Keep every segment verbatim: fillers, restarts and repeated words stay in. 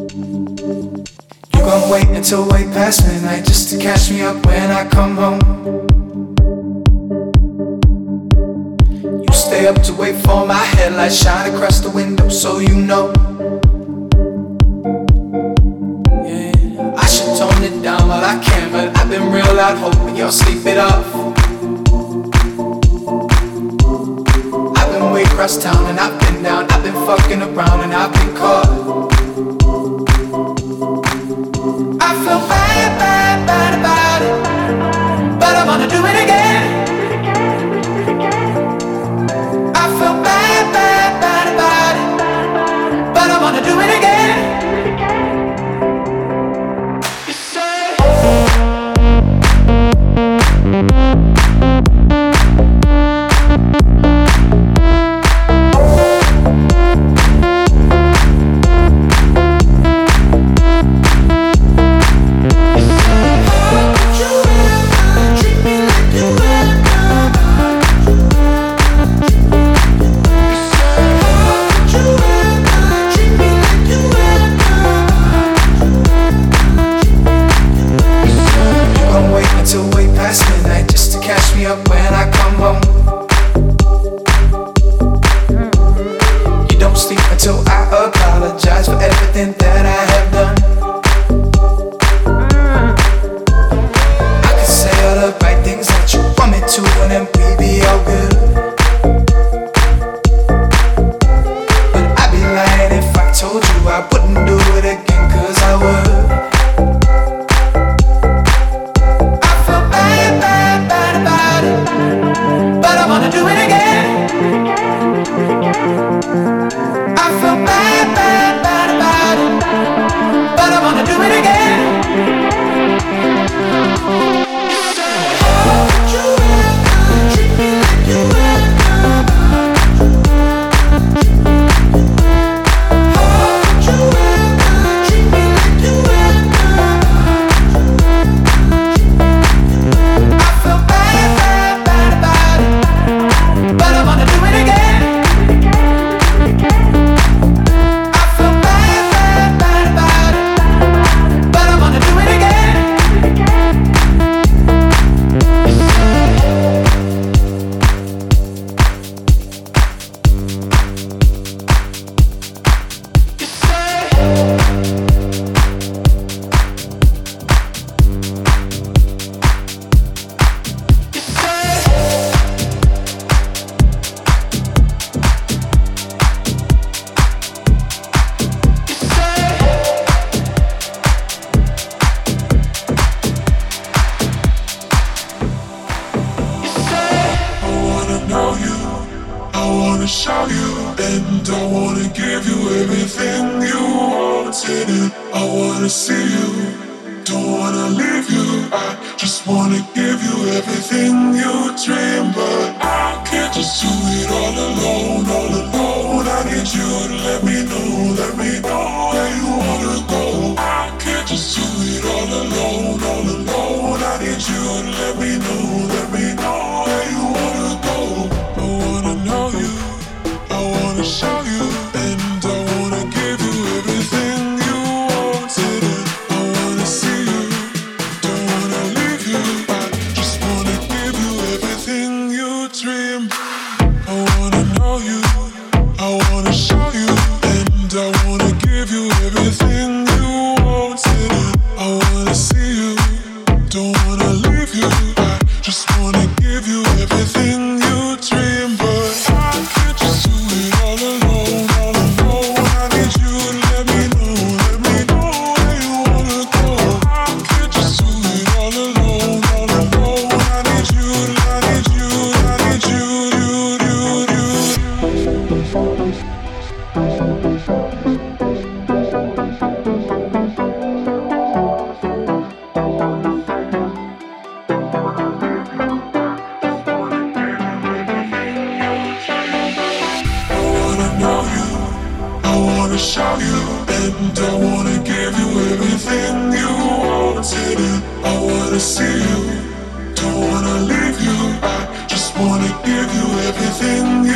You gon' wait until way past midnight just to catch me up when I come home. You stay up to wait for my headlights shine across the window so you know. Yeah, I should tone it down while I can, but I've been real loud hoping y'all sleep it off. I've been way across town and I've been down, I've been fucking around and I've been caught. I feel bad, bad, bad about it, but I wanna do it again. I feel bad, bad, bad about it, but I wanna do it again. You say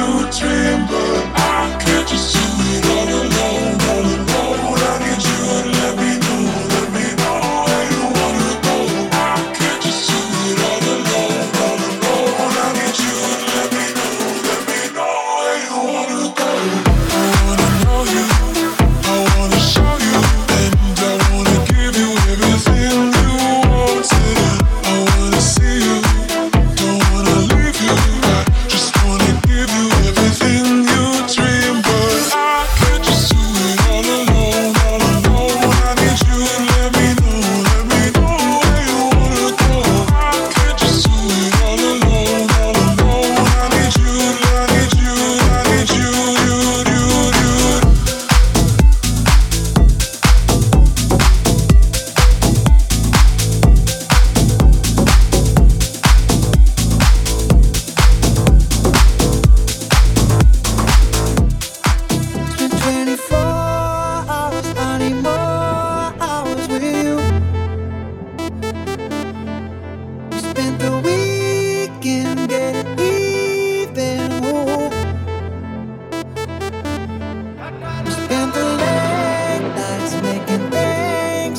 but I can't just do it all alone, all alone. I need you to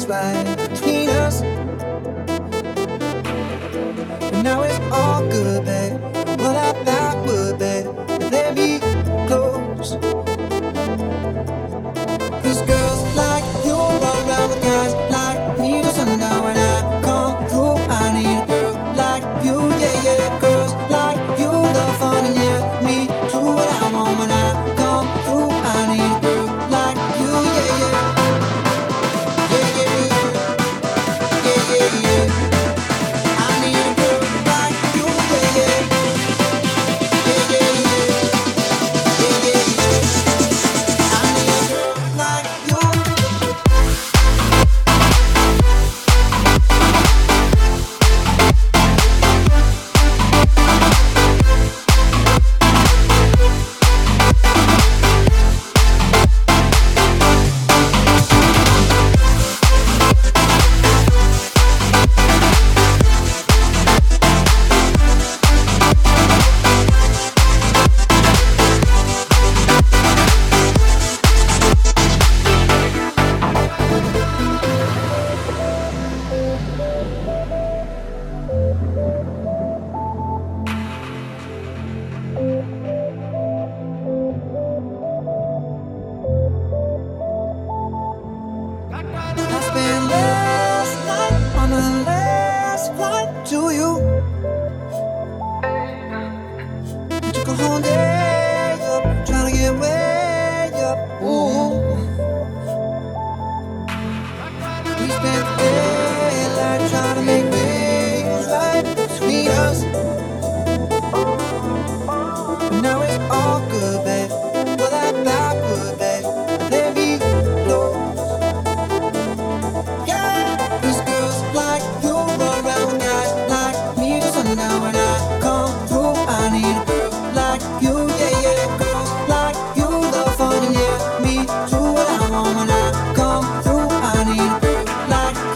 was right between us. And now it's all good, babe. What I thought would, babe. Let me close. Cause girls like you run around with guys like me till sundown. When I come through, I need a girl like you, yeah, yeah. Girls like you love fun and yeah, me too. What I want when I come through, I need a girl like you, yeah, yeah. Yeah, yeah, yeah. Yeah, yeah, yeah. I need a girl like you, yeah, yeah. Yeah, yeah, yeah. Yeah, yeah, yeah. I need a girl like you. I spent last night on the last flight to you. Took a whole day up, trying to get way up. Ooh. We spent the daylight trying to make things right between us. But now it's all good, babe. Well, I thought would, babe. Let me know. Yeah, these girls like you run around with guys like me till sundown. When I come through, I need a girl like you, yeah, yeah. Girls like you love fun and yeah, me too. What I want when I come through, I need a girl like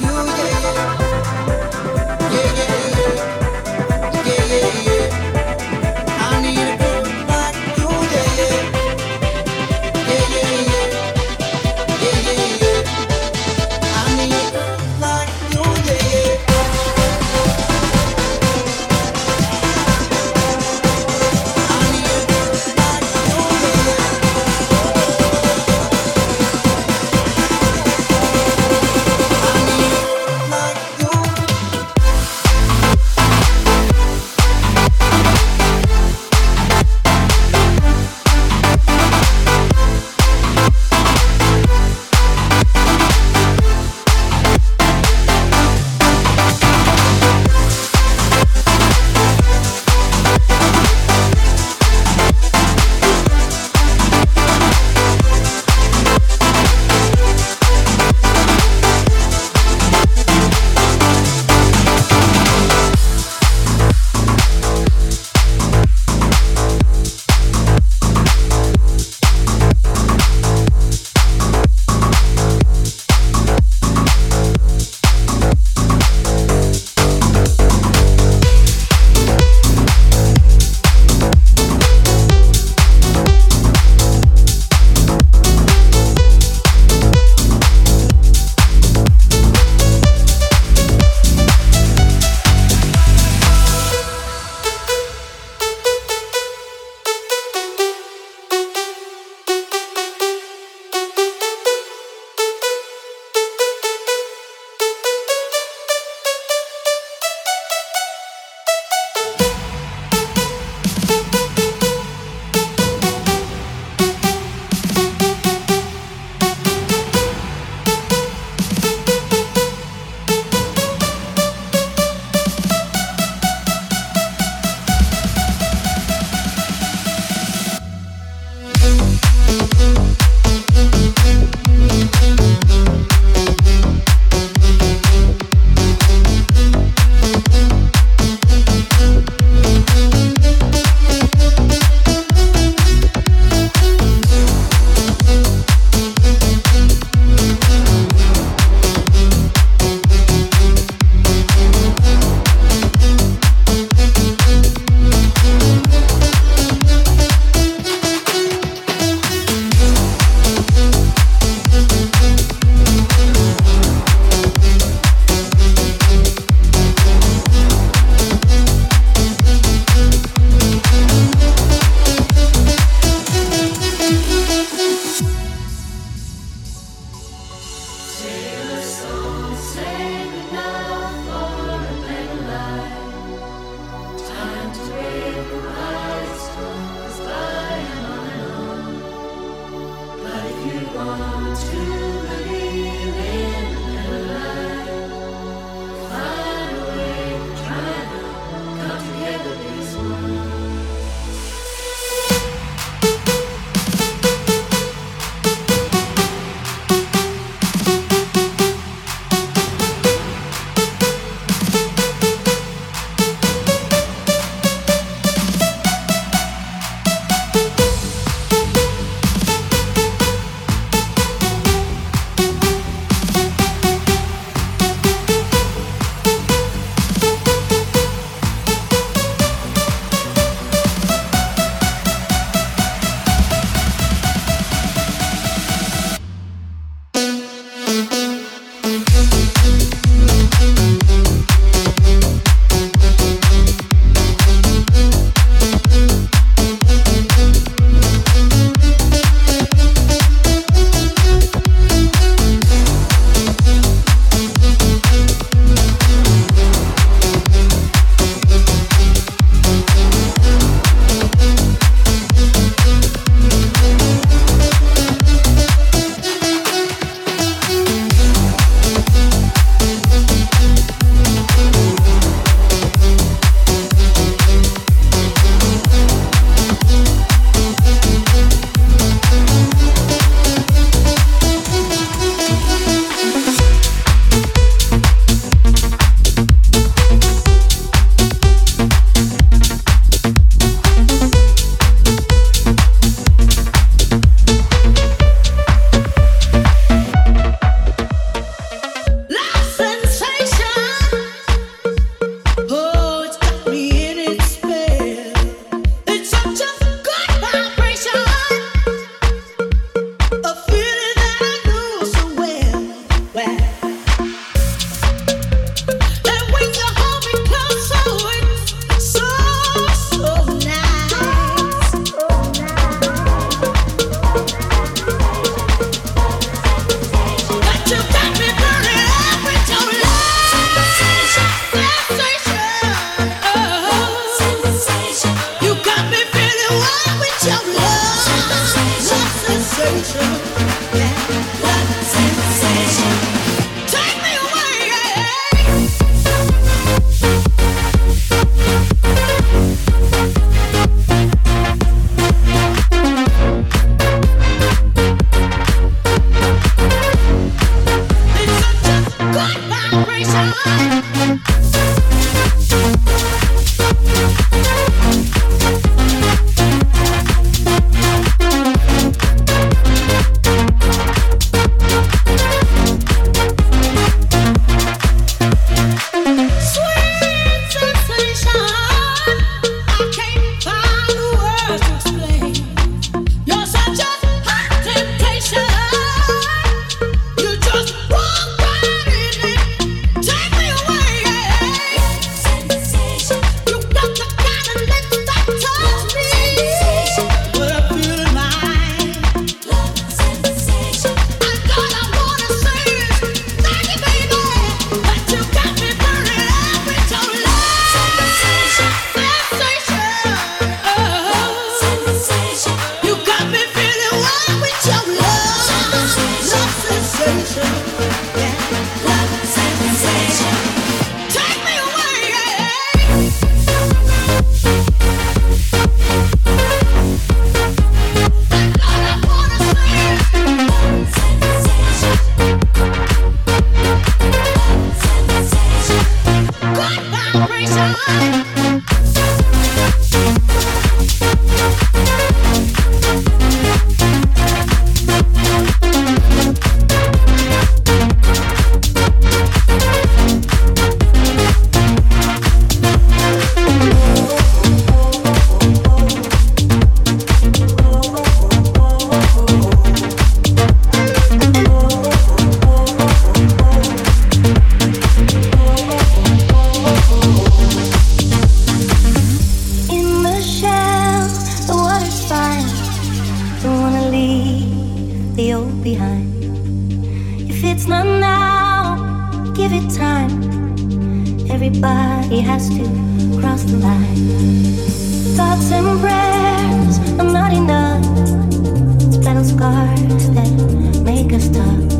Everybody has to cross the line. Thoughts and prayers are not enough. It's battle scars that make us tough.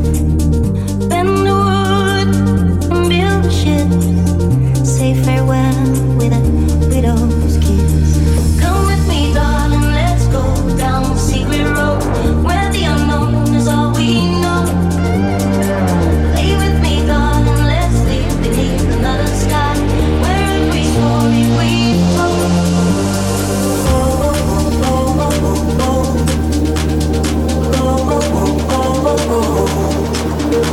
Bend the wood and build a ship. Say farewell with a widow's kiss. Come with me, darling, let's go down the secret road where the unknown is all we know. Lay with me, darling, let's live beneath another sky where every story we told. Oh, oh, oh, oh, oh, oh, oh, oh, oh, oh, oh.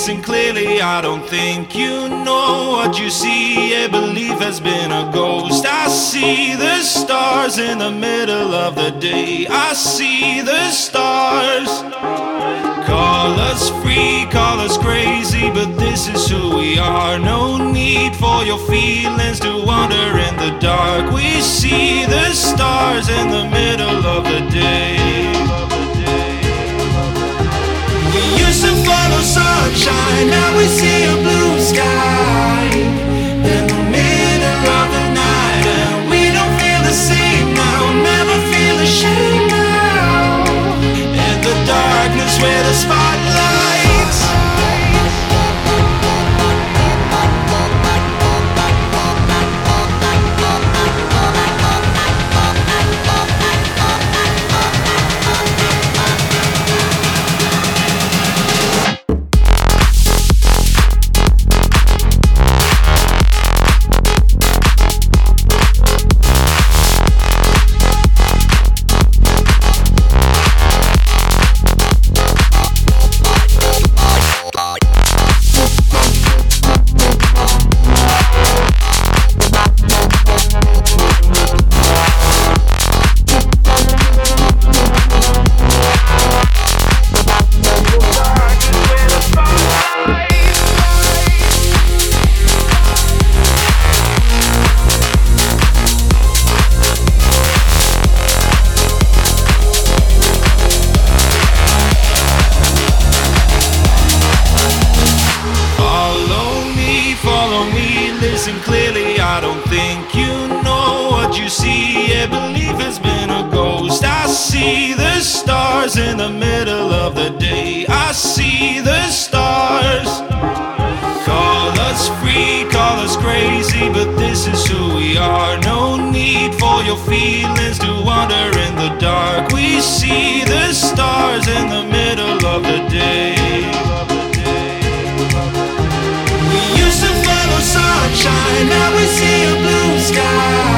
listen clearly, I don't think you know what you see. Yeah, belief has been a ghost. I see the stars in the middle of the day. I see the stars. Call us free, call us crazy, but this is who we are. No need for your feelings to wander in the dark. We see the stars in the middle of the day. We used to follow sunshine, now we see a blue sky in the middle of the night, and we don't feel the same now, never feel ashamed now. In the darkness where the spotlights. Listen clearly, I don't think you know what you see. Yeah, belief has been a ghost. I see the stars in the middle of the day. I see the stars. Call us free, call us crazy, but this is who we are. No need for your feelings to wander in the dark. We see the stars in the middle of the day. Sunshine, now we see a blue sky.